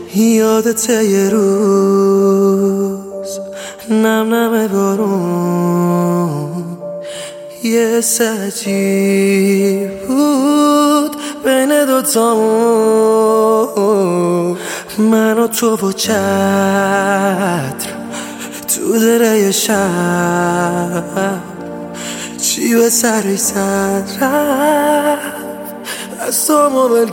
یادته یه روز نم نم بارون یه عجیب بود بین دوتامون، من و تو و چتر تو دره شب چی به سرش زد رفت از تو مبل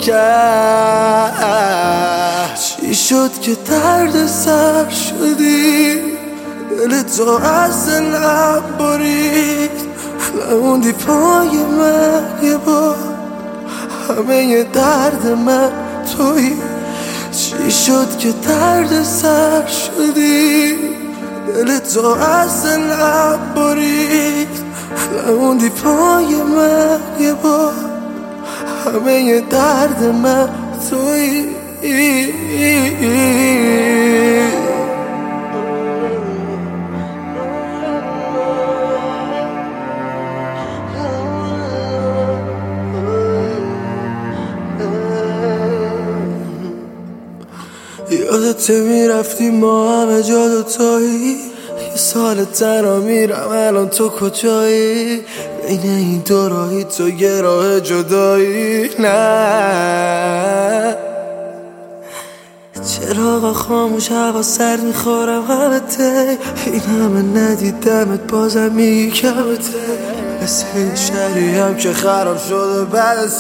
کرد. چی شد که درد سر شدی دل تو از دلم برید، نموندی پای من یه بار، همه درد من تویی. چی شد که درد سر شدی دل تو از دلم برید، نموندی پای من یه بار، همه درد من تویی. یادته میرفتی ما همه جا دوتایی، یه سال تنها میرم الان تو کجایی؟ بین این دو راهی تو یه راه جدایی. نه چراغا خاموش هوا سرد میخورم همته، این همه ندیدمت بازم میگی کمته، مثل این شهری هم که خراب شده بعد از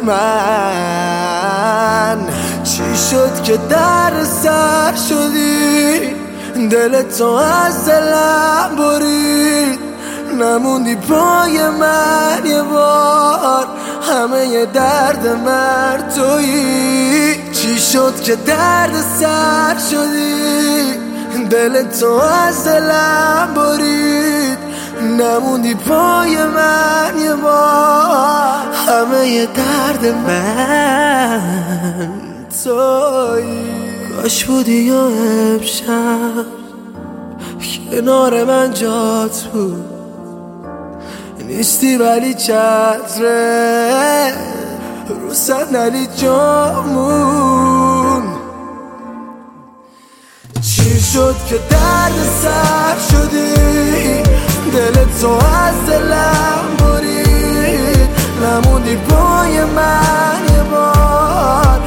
من. چی شد که در سر شدی دل تو از دلم برید، نموندی پای من یه بار، همه درد من تویی. چی شد که درد سر شدی دل تو از دلم برید، نموندی پای من یه بار، همه درد من تویی. کاش بودی یا امشب کنار من جات بود، نیستی ولی چتره رو صندلی جامون. چی شد که درد سر شدی دل تو از دلم برید، نموندی پای من یه بار،